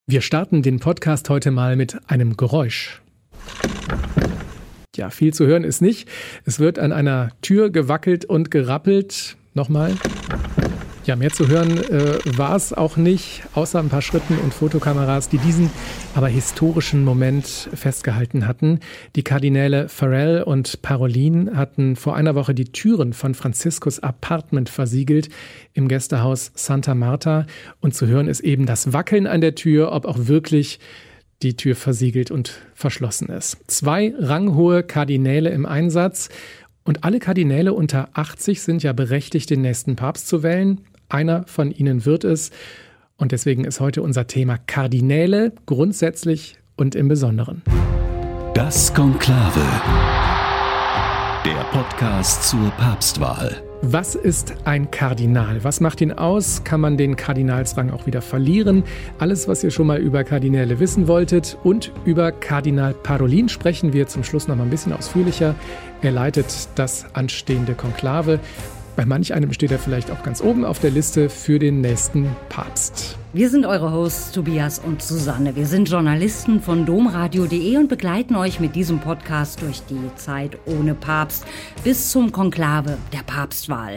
Wir starten den Podcast heute mal mit einem Geräusch. Ja, viel zu hören ist nicht. Es wird an einer Tür gewackelt und gerappelt. Nochmal. Ja, mehr zu hören war es auch nicht, außer ein paar Schritten und Fotokameras, die diesen aber historischen Moment festgehalten hatten. Die Kardinäle Farrell und Parolin hatten vor einer Woche die Türen von Franziskus Apartment versiegelt im Gästehaus Santa Marta. Und zu hören ist eben das Wackeln an der Tür, ob auch wirklich die Tür versiegelt und verschlossen ist. 2 ranghohe Kardinäle im Einsatz. Und alle Kardinäle unter 80 sind ja berechtigt, den nächsten Papst zu wählen. Einer von ihnen wird es. Und deswegen ist heute unser Thema Kardinäle, grundsätzlich und im Besonderen. Das Konklave. Der Podcast zur Papstwahl. Was ist ein Kardinal? Was macht ihn aus? Kann man den Kardinalsrang auch wieder verlieren? Alles, was ihr schon mal über Kardinäle wissen wolltet. Und über Kardinal Parolin sprechen wir zum Schluss noch mal ein bisschen ausführlicher. Er leitet das anstehende Konklave. Bei manch einem steht er vielleicht auch ganz oben auf der Liste für den nächsten Papst. Wir sind eure Hosts Tobias und Susanne. Wir sind Journalisten von domradio.de und begleiten euch mit diesem Podcast durch die Zeit ohne Papst bis zum Konklave der Papstwahl.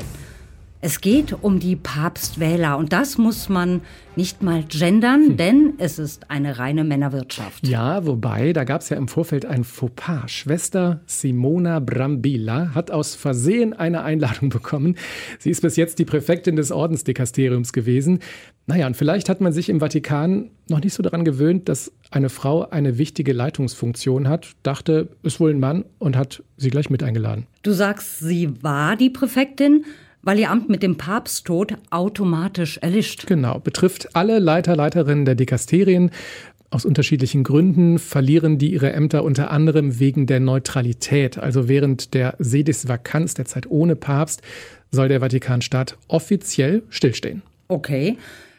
Es geht um die Papstwähler und das muss man nicht mal gendern, denn es ist eine reine Männerwirtschaft. Ja, wobei, da gab es ja im Vorfeld ein Fauxpas. Schwester Simona Brambilla hat aus Versehen eine Einladung bekommen. Sie ist bis jetzt die Präfektin des Ordensdikasteriums gewesen. Naja, und vielleicht hat man sich im Vatikan noch nicht so daran gewöhnt, dass eine Frau eine wichtige Leitungsfunktion hat, dachte, ist wohl ein Mann und hat sie gleich mit eingeladen. Du sagst, sie war die Präfektin, weil ihr Amt mit dem Papsttod automatisch erlischt. Genau, betrifft alle Leiterinnen der Dikasterien. Aus unterschiedlichen Gründen verlieren die ihre Ämter unter anderem wegen der Neutralität. Also während der Sedis Vacanz, der Zeit ohne Papst, soll der Vatikanstaat offiziell stillstehen. Okay,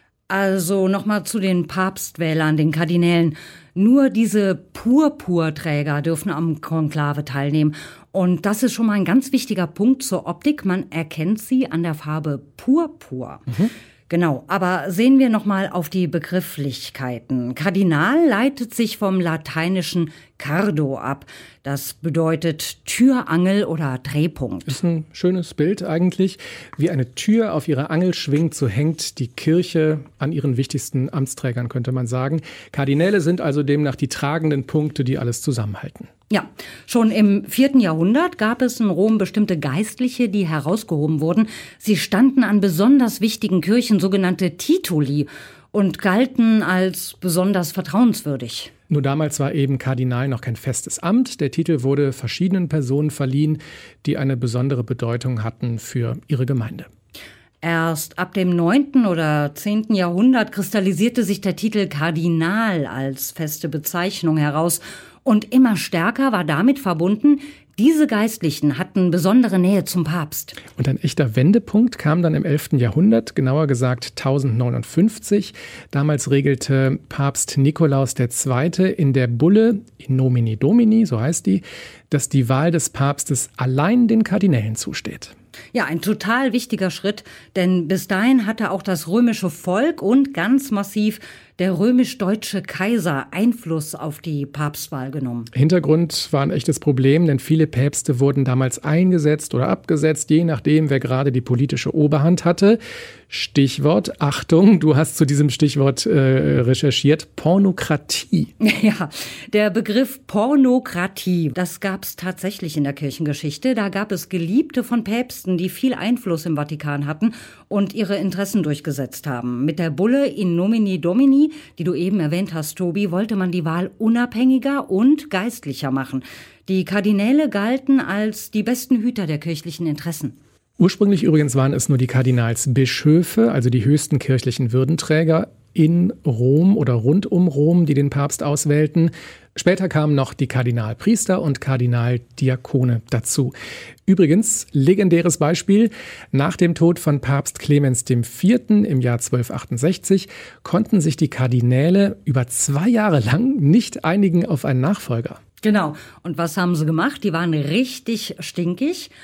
also nochmal zu den Papstwählern, den Kardinälen. Nur diese Purpurträger dürfen am Konklave teilnehmen. Und das ist schon mal ein ganz wichtiger Punkt zur Optik. Man erkennt sie an der Farbe Purpur. Genau, aber sehen wir noch mal auf die Begrifflichkeiten. Kardinal leitet sich vom lateinischen Cardo ab. Das bedeutet Türangel oder Drehpunkt. Ist ein schönes Bild eigentlich. Wie eine Tür auf ihrer Angel schwingt, so hängt die Kirche an ihren wichtigsten Amtsträgern, könnte man sagen. Kardinäle sind also demnach die tragenden Punkte, die alles zusammenhalten. Ja, schon im 4. Jahrhundert gab es in Rom bestimmte Geistliche, die herausgehoben wurden. Sie standen an besonders wichtigen Kirchen, sogenannte Tituli, und galten als besonders vertrauenswürdig. Nur damals war eben Kardinal noch kein festes Amt. Der Titel wurde verschiedenen Personen verliehen, die eine besondere Bedeutung hatten für ihre Gemeinde. Erst ab dem 9. oder 10. Jahrhundert kristallisierte sich der Titel Kardinal als feste Bezeichnung heraus. Und immer stärker war damit verbunden, diese Geistlichen hatten besondere Nähe zum Papst. Und ein echter Wendepunkt kam dann im 11. Jahrhundert, genauer gesagt 1059. Damals regelte Papst Nikolaus II. In der Bulle In Nomine Domini, so heißt die, dass die Wahl des Papstes allein den Kardinälen zusteht. Ja, ein total wichtiger Schritt, denn bis dahin hatte auch das römische Volk und ganz massiv der römisch-deutsche Kaiser Einfluss auf die Papstwahl genommen. Hintergrund war ein echtes Problem, denn viele Päpste wurden damals eingesetzt oder abgesetzt, je nachdem, wer gerade die politische Oberhand hatte. Stichwort, Achtung, du hast zu diesem Stichwort recherchiert, Pornokratie. Ja, der Begriff Pornokratie, das gab es tatsächlich in der Kirchengeschichte. Da gab es Geliebte von Päpsten, die viel Einfluss im Vatikan hatten und ihre Interessen durchgesetzt haben. Mit der Bulle In Nomine Domini, die du eben erwähnt hast, Tobi, wollte man die Wahl unabhängiger und geistlicher machen. Die Kardinäle galten als die besten Hüter der kirchlichen Interessen. Ursprünglich übrigens waren es nur die Kardinalsbischöfe, also die höchsten kirchlichen Würdenträger in Rom oder rund um Rom, die den Papst auswählten. Später kamen noch die Kardinalpriester und Kardinaldiakone dazu. Übrigens, legendäres Beispiel, nach dem Tod von Papst Clemens IV. Im Jahr 1268 konnten sich die Kardinäle über 2 Jahre lang nicht einigen auf einen Nachfolger. Genau. Und was haben sie gemacht? Die waren richtig stinkig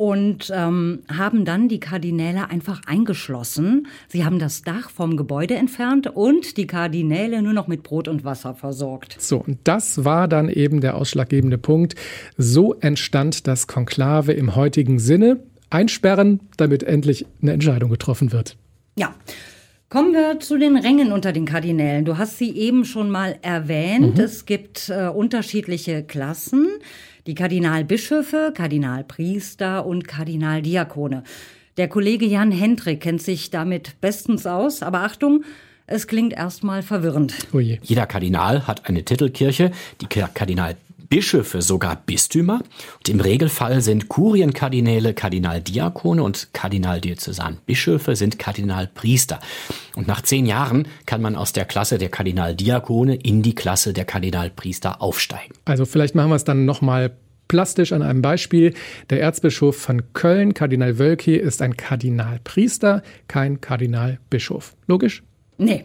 und haben dann die Kardinäle einfach eingeschlossen. Sie haben das Dach vom Gebäude entfernt und die Kardinäle nur noch mit Brot und Wasser versorgt. So, und das war dann eben der ausschlaggebende Punkt. So entstand das Konklave im heutigen Sinne. Einsperren, damit endlich eine Entscheidung getroffen wird. Ja. Kommen wir zu den Rängen unter den Kardinälen. Du hast sie eben schon mal erwähnt. Es gibt unterschiedliche Klassen. Die Kardinalbischöfe, Kardinalpriester und Kardinaldiakone. Der Kollege Jan Hendrik kennt sich damit bestens aus. Aber Achtung, es klingt erstmal verwirrend. Oh je. Jeder Kardinal hat eine Titelkirche, die Kardinalbischöfe sogar Bistümer. Und im Regelfall sind Kurienkardinäle Kardinaldiakone und Kardinaldiözesanbischöfe sind Kardinalpriester. Und nach 10 Jahren kann man aus der Klasse der Kardinaldiakone in die Klasse der Kardinalpriester aufsteigen. Also vielleicht machen wir es dann nochmal plastisch an einem Beispiel. Der Erzbischof von Köln, Kardinal Wölki, ist ein Kardinalpriester, kein Kardinalbischof. Logisch? Nee.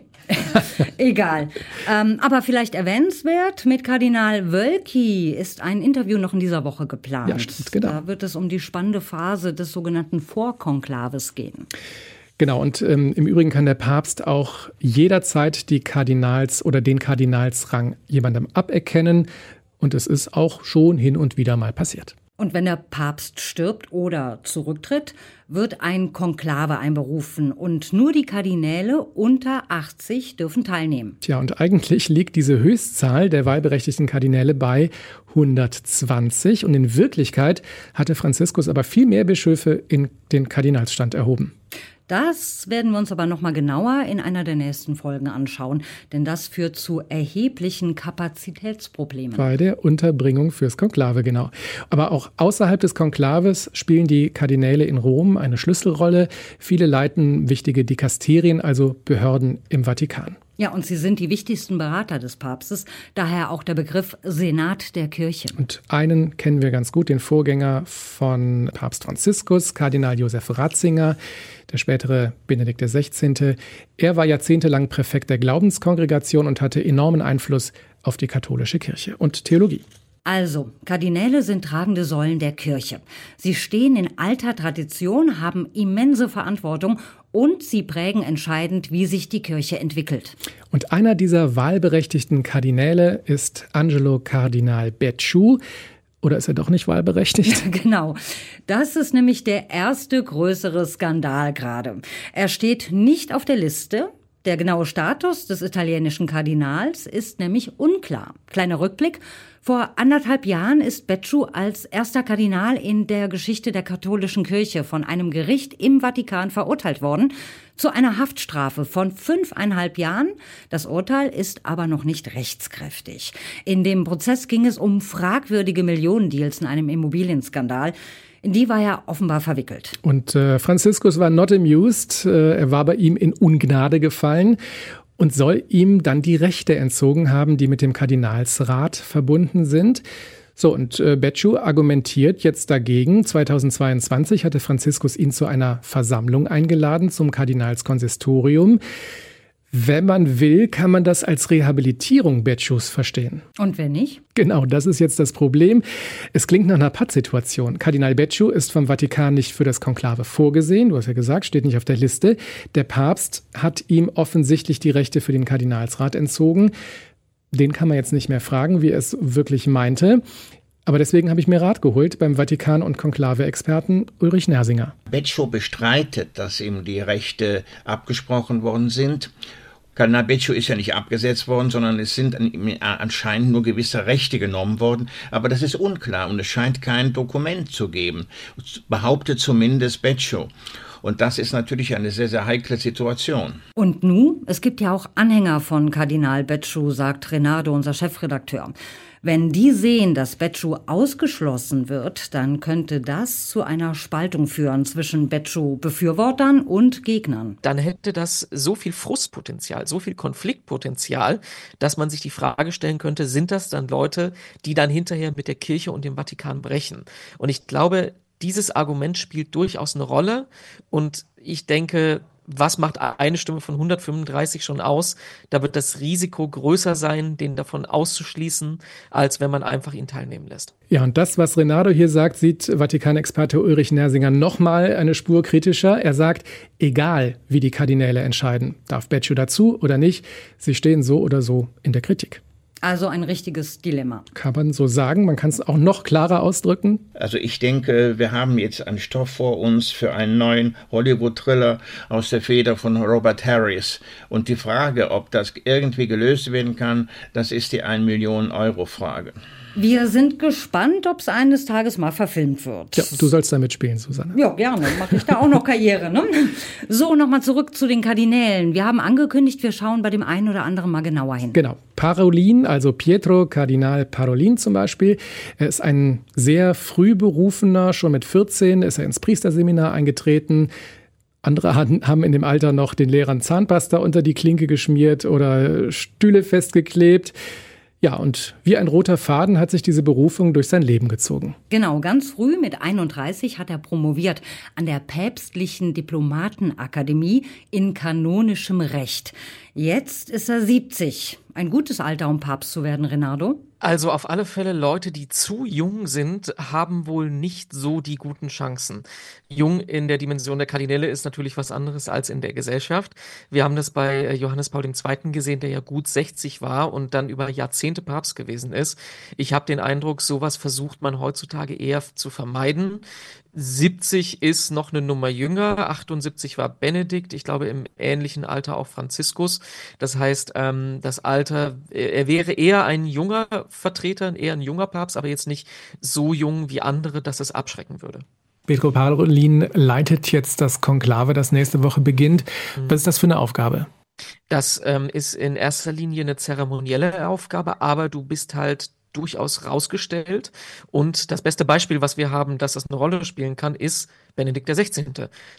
Egal. Aber vielleicht erwähnenswert, mit Kardinal Wölki ist ein Interview noch in dieser Woche geplant. Ja, stimmt, genau. Da wird es um die spannende Phase des sogenannten Vorkonklaves gehen. Genau, und im Übrigen kann der Papst auch jederzeit die Kardinals- oder den Kardinalsrang jemandem aberkennen. Und es ist auch schon hin und wieder mal passiert. Und wenn der Papst stirbt oder zurücktritt, wird ein Konklave einberufen und nur die Kardinäle unter 80 dürfen teilnehmen. Tja, und eigentlich liegt diese Höchstzahl der wahlberechtigten Kardinäle bei 120 und in Wirklichkeit hatte Franziskus aber viel mehr Bischöfe in den Kardinalsstand erhoben. Das werden wir uns aber noch mal genauer in einer der nächsten Folgen anschauen, denn das führt zu erheblichen Kapazitätsproblemen. Bei der Unterbringung fürs Konklave, genau. Aber auch außerhalb des Konklaves spielen die Kardinäle in Rom eine Schlüsselrolle. Viele leiten wichtige Dikasterien, also Behörden im Vatikan. Ja, und sie sind die wichtigsten Berater des Papstes, daher auch der Begriff Senat der Kirche. Und einen kennen wir ganz gut, den Vorgänger von Papst Franziskus, Kardinal Josef Ratzinger, der spätere Benedikt XVI. Er war jahrzehntelang Präfekt der Glaubenskongregation und hatte enormen Einfluss auf die katholische Kirche und Theologie. Also, Kardinäle sind tragende Säulen der Kirche. Sie stehen in alter Tradition, haben immense Verantwortung und sie prägen entscheidend, wie sich die Kirche entwickelt. Und einer dieser wahlberechtigten Kardinäle ist Angelo Kardinal Becciu. Oder ist er doch nicht wahlberechtigt? Genau. Das ist nämlich der erste größere Skandal gerade. Er steht nicht auf der Liste. Der genaue Status des italienischen Kardinals ist nämlich unklar. Kleiner Rückblick. Vor 1,5 Jahren ist Becciu als erster Kardinal in der Geschichte der katholischen Kirche von einem Gericht im Vatikan verurteilt worden zu einer Haftstrafe von 5,5 Jahren. Das Urteil ist aber noch nicht rechtskräftig. In dem Prozess ging es um fragwürdige Millionendeals in einem Immobilienskandal. In die war er offenbar verwickelt. Und Franziskus war not amused. Er war bei ihm in Ungnade gefallen und soll ihm dann die Rechte entzogen haben, die mit dem Kardinalsrat verbunden sind. So, und Becciu argumentiert jetzt dagegen. 2022 hatte Franziskus ihn zu einer Versammlung eingeladen, zum Kardinalskonsistorium. Wenn man will, kann man das als Rehabilitierung Beccius verstehen. Und wenn nicht? Genau, das ist jetzt das Problem. Es klingt nach einer Pattsituation. Kardinal Becciu ist vom Vatikan nicht für das Konklave vorgesehen. Du hast ja gesagt, steht nicht auf der Liste. Der Papst hat ihm offensichtlich die Rechte für den Kardinalsrat entzogen. Den kann man jetzt nicht mehr fragen, wie er es wirklich meinte. Aber deswegen habe ich mir Rat geholt beim Vatikan- und Konklave-Experten Ulrich Nersinger. Becciu bestreitet, dass ihm die Rechte abgesprochen worden sind. Kardinal Becciu ist ja nicht abgesetzt worden, sondern es sind anscheinend nur gewisse Rechte genommen worden. Aber das ist unklar und es scheint kein Dokument zu geben, behauptet zumindest Becciu. Und das ist natürlich eine sehr, sehr heikle Situation. Und nun, es gibt ja auch Anhänger von Kardinal Becciu, sagt Renato, unser Chefredakteur. Wenn die sehen, dass Becciu ausgeschlossen wird, dann könnte das zu einer Spaltung führen zwischen Becciu-Befürwortern und Gegnern. Dann hätte das so viel Frustpotenzial, so viel Konfliktpotenzial, dass man sich die Frage stellen könnte, sind das dann Leute, die dann hinterher mit der Kirche und dem Vatikan brechen? Und ich glaube, dieses Argument spielt durchaus eine Rolle und ich denke, was macht eine Stimme von 135 schon aus? Da wird das Risiko größer sein, den davon auszuschließen, als wenn man einfach ihn teilnehmen lässt. Ja, und das, was Renato hier sagt, sieht Vatikanexperte Ulrich Nersinger nochmal eine Spur kritischer. Er sagt, egal wie die Kardinäle entscheiden, darf Becciu dazu oder nicht, sie stehen so oder so in der Kritik. Also ein richtiges Dilemma. Kann man so sagen? Man kann es auch noch klarer ausdrücken? Also ich denke, wir haben jetzt einen Stoff vor uns für einen neuen Hollywood-Thriller aus der Feder von Robert Harris. Und die Frage, ob das irgendwie gelöst werden kann, das ist die 1-Million-Euro-Frage. Wir sind gespannt, ob es eines Tages mal verfilmt wird. Ja, du sollst da mitspielen, Susanne. Ja, gerne. Mache ich da auch noch Karriere, ne? So, nochmal zurück zu den Kardinälen. Wir haben angekündigt, wir schauen bei dem einen oder anderen mal genauer hin. Genau. Parolin, also Pietro Kardinal Parolin zum Beispiel. Er ist ein sehr früh berufener, schon mit 14 ist er ins Priesterseminar eingetreten. Andere haben in dem Alter noch den Lehrern Zahnpasta unter die Klinke geschmiert oder Stühle festgeklebt. Ja, und wie ein roter Faden hat sich diese Berufung durch sein Leben gezogen. Genau, ganz früh mit 31 hat er promoviert an der Päpstlichen Diplomatenakademie in kanonischem Recht. Jetzt ist er 70. Ein gutes Alter, um Papst zu werden, Renato? Also auf alle Fälle Leute, die zu jung sind, haben wohl nicht so die guten Chancen. Jung in der Dimension der Kardinäle ist natürlich was anderes als in der Gesellschaft. Wir haben das bei Johannes Paul II. Gesehen, der ja gut 60 war und dann über Jahrzehnte Papst gewesen ist. Ich habe den Eindruck, sowas versucht man heutzutage eher zu vermeiden. 70 ist noch eine Nummer jünger, 78 war Benedikt, ich glaube im ähnlichen Alter auch Franziskus. Das heißt, das Alter, er wäre eher ein junger Vertreter, eher ein junger Papst, aber jetzt nicht so jung wie andere, dass es abschrecken würde. Pietro Parolin leitet jetzt das Konklave, das nächste Woche beginnt. Was ist das für eine Aufgabe? Das ist in erster Linie eine zeremonielle Aufgabe, aber du bist halt durchaus rausgestellt. Und das beste Beispiel, was wir haben, dass das eine Rolle spielen kann, ist Benedikt XVI.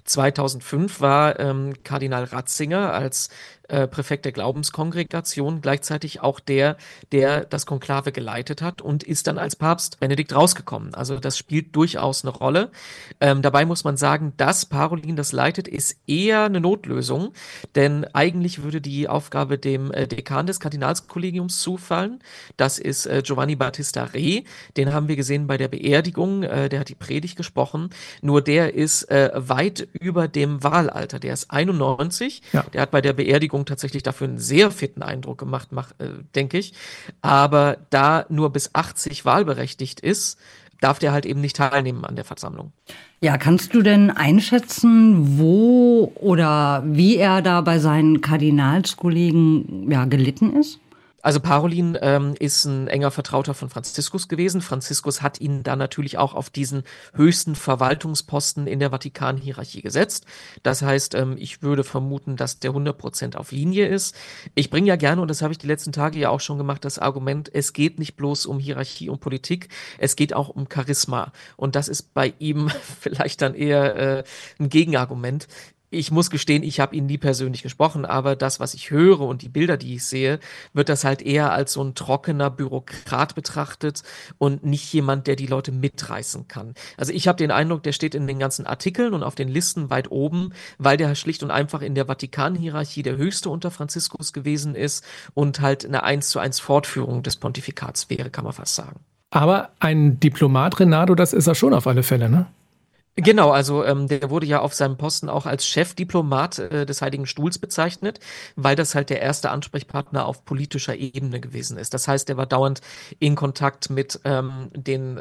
2005 war Kardinal Ratzinger als Präfekt der Glaubenskongregation gleichzeitig auch der das Konklave geleitet hat und ist dann als Papst Benedikt rausgekommen. Also das spielt durchaus eine Rolle. Dabei muss man sagen, dass Parolin das leitet, ist eher eine Notlösung, denn eigentlich würde die Aufgabe dem Dekan des Kardinalskollegiums zufallen. Das ist Giovanni Battista Re. Den haben wir gesehen bei der Beerdigung. Der hat die Predigt gesprochen. Nur der ist weit über dem Wahlalter. Der ist 91. Ja. Der hat bei der Beerdigung tatsächlich dafür einen sehr fitten Eindruck gemacht, denke ich. Aber da nur bis 80 wahlberechtigt ist, darf der halt eben nicht teilnehmen an der Versammlung. Ja, kannst du denn einschätzen, wo oder wie er da bei seinen Kardinalskollegen gelitten ist? Also Parolin ist ein enger Vertrauter von Franziskus gewesen. Franziskus hat ihn dann natürlich auch auf diesen höchsten Verwaltungsposten in der Vatikan-Hierarchie gesetzt. Das heißt, ich würde vermuten, dass der 100% auf Linie ist. Ich bringe ja gerne, und das habe ich die letzten Tage ja auch schon gemacht, das Argument, es geht nicht bloß um Hierarchie und Politik, es geht auch um Charisma. Und das ist bei ihm vielleicht dann eher ein Gegenargument. Ich muss gestehen, ich habe ihn nie persönlich gesprochen, aber das, was ich höre und die Bilder, die ich sehe, wird das halt eher als so ein trockener Bürokrat betrachtet und nicht jemand, der die Leute mitreißen kann. Also ich habe den Eindruck, der steht in den ganzen Artikeln und auf den Listen weit oben, weil der schlicht und einfach in der Vatikan-Hierarchie der höchste unter Franziskus gewesen ist und halt eine 1:1 Fortführung des Pontifikats wäre, kann man fast sagen. Aber ein Diplomat, Renato, das ist er schon auf alle Fälle, ne? Genau, also der wurde ja auf seinem Posten auch als Chefdiplomat des Heiligen Stuhls bezeichnet, weil das halt der erste Ansprechpartner auf politischer Ebene gewesen ist. Das heißt, er war dauernd in Kontakt mit den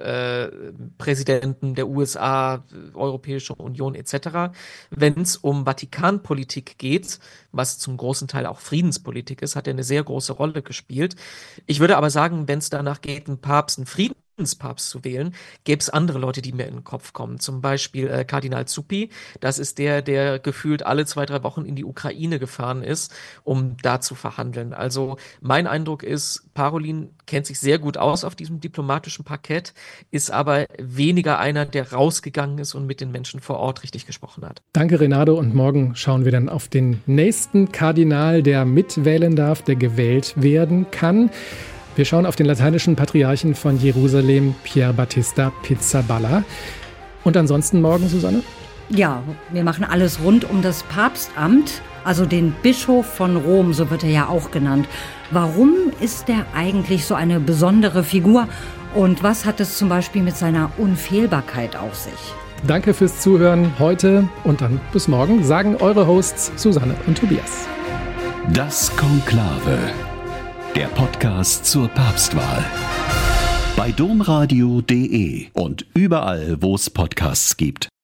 Präsidenten der USA, Europäische Union etc. Wenn es um Vatikanpolitik geht, was zum großen Teil auch Friedenspolitik ist, hat er eine sehr große Rolle gespielt. Ich würde aber sagen, wenn es danach geht, einen Friedenspapst zu wählen, gäbe es andere Leute, die mir in den Kopf kommen. Zum Beispiel Kardinal Zuppi. Das ist der gefühlt alle 2-3 Wochen in die Ukraine gefahren ist, um da zu verhandeln. Also mein Eindruck ist, Parolin kennt sich sehr gut aus auf diesem diplomatischen Parkett, ist aber weniger einer, der rausgegangen ist und mit den Menschen vor Ort richtig gesprochen hat. Danke, Renato. Und morgen schauen wir dann auf den nächsten Kardinal, der mitwählen darf, der gewählt werden kann. Wir schauen auf den lateinischen Patriarchen von Jerusalem, Pier Battista Pizzaballa. Und ansonsten morgen, Susanne? Ja, wir machen alles rund um das Papstamt, also den Bischof von Rom, so wird er ja auch genannt. Warum ist er eigentlich so eine besondere Figur und was hat es zum Beispiel mit seiner Unfehlbarkeit auf sich? Danke fürs Zuhören heute und dann bis morgen, sagen eure Hosts Susanne und Tobias. Das Konklave, der Podcast zur Papstwahl. Bei domradio.de und überall, wo es Podcasts gibt.